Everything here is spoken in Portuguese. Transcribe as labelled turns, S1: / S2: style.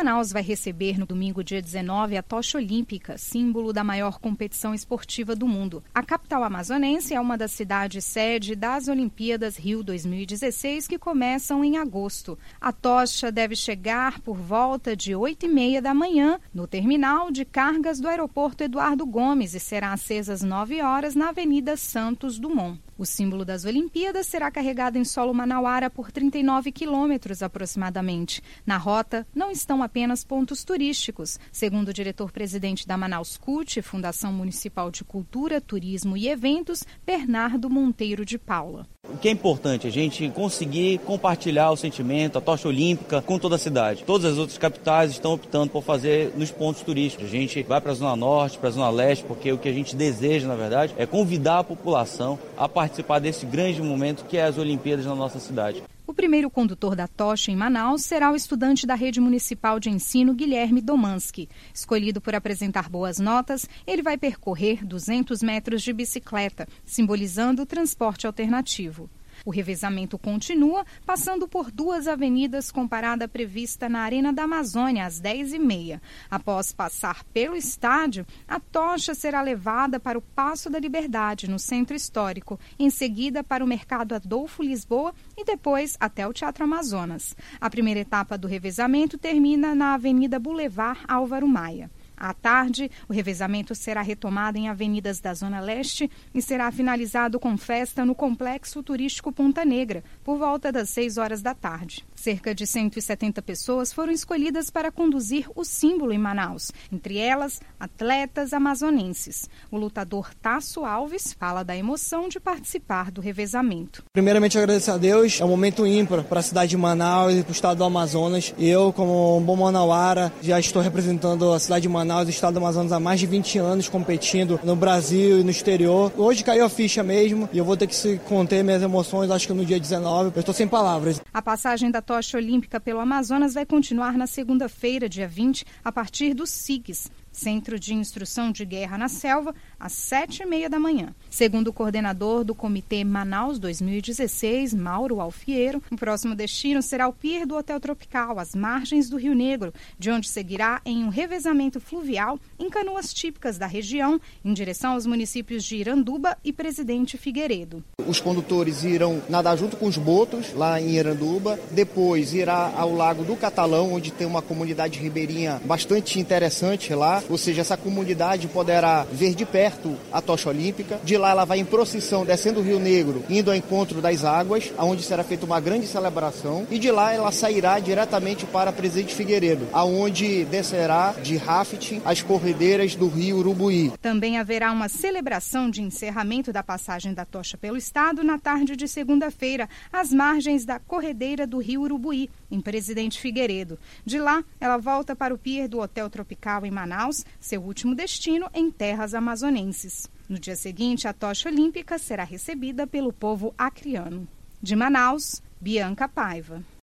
S1: Manaus vai receber no domingo, dia 19, a tocha olímpica, símbolo da maior competição esportiva do mundo. A capital amazonense é uma das cidades sede das Olimpíadas Rio 2016, que começam em agosto. A tocha deve chegar por volta de 8h30 da manhã no terminal de cargas do aeroporto Eduardo Gomes e será acesa às 9h na Avenida Santos Dumont. O símbolo das Olimpíadas será carregado em solo manauara por 39 quilômetros aproximadamente. Na rota não estão apenas pontos turísticos. Segundo o diretor-presidente da Manaus CUT, Fundação Municipal de Cultura, Turismo e Eventos, Bernardo Monteiro de Paula.
S2: O que é importante? A gente conseguir compartilhar o sentimento, a tocha olímpica com toda a cidade. Todas as outras capitais estão optando por fazer nos pontos turísticos. A gente vai para a Zona Norte, para a Zona Leste, porque o que a gente deseja, na verdade, é convidar a população a participar desse grande momento que é as Olimpíadas na nossa cidade.
S1: O primeiro condutor da tocha em Manaus será o estudante da Rede Municipal de Ensino, Guilherme Domanski. Escolhido por apresentar boas notas, ele vai percorrer 200 metros de bicicleta, simbolizando o transporte alternativo. O revezamento continua, passando por 2 avenidas com parada prevista na Arena da Amazônia, às 10h30. Após passar pelo estádio, a tocha será levada para o Paço da Liberdade, no Centro Histórico, em seguida para o Mercado Adolfo Lisboa e depois até o Teatro Amazonas. A primeira etapa do revezamento termina na Avenida Boulevard Álvaro Maia. À tarde, o revezamento será retomado em avenidas da Zona Leste e será finalizado com festa no Complexo Turístico Ponta Negra, por volta das 6h da tarde. Cerca de 170 pessoas foram escolhidas para conduzir o símbolo em Manaus, entre elas, atletas amazonenses. O lutador Tasso Alves fala da emoção de participar do revezamento.
S3: Primeiramente, agradecer a Deus, é um momento ímpar para a cidade de Manaus e para o estado do Amazonas. Eu, como um bom manauara, já estou representando a cidade de Manaus e o estado do Amazonas há mais de 20 anos competindo no Brasil e no exterior. Hoje caiu a ficha mesmo e eu vou ter que conter minhas emoções, acho que no dia 19. Eu estou sem palavras.
S1: A passagem da tocha olímpica pelo Amazonas vai continuar na segunda-feira, dia 20, a partir do SIGS, Centro de Instrução de Guerra na Selva, às 7h30 da manhã. Segundo o coordenador do Comitê Manaus 2016, Mauro Alfiero, o próximo destino será o pier do Hotel Tropical, às margens do Rio Negro, de onde seguirá em um revezamento fluvial em canoas típicas da região, em direção aos municípios de Iranduba e Presidente Figueiredo.
S4: Os condutores irão nadar junto com os botos, lá em Iranduba, depois irá ao Lago do Catalão, onde tem uma comunidade ribeirinha bastante interessante lá. Ou seja, essa comunidade poderá ver de perto a tocha olímpica. De lá ela vai em procissão, descendo o Rio Negro, indo ao encontro das águas, onde será feita uma grande celebração. E de lá ela sairá diretamente para Presidente Figueiredo, aonde descerá de rafting as corredeiras do Rio Urubuí.
S1: Também haverá uma celebração de encerramento da passagem da tocha pelo estado na tarde de segunda-feira, às margens da corredeira do Rio Urubuí, em Presidente Figueiredo. De lá, ela volta para o pier do Hotel Tropical em Manaus, seu último destino em terras amazonenses. No dia seguinte, a tocha olímpica será recebida pelo povo acriano. De Manaus, Bianca Paiva.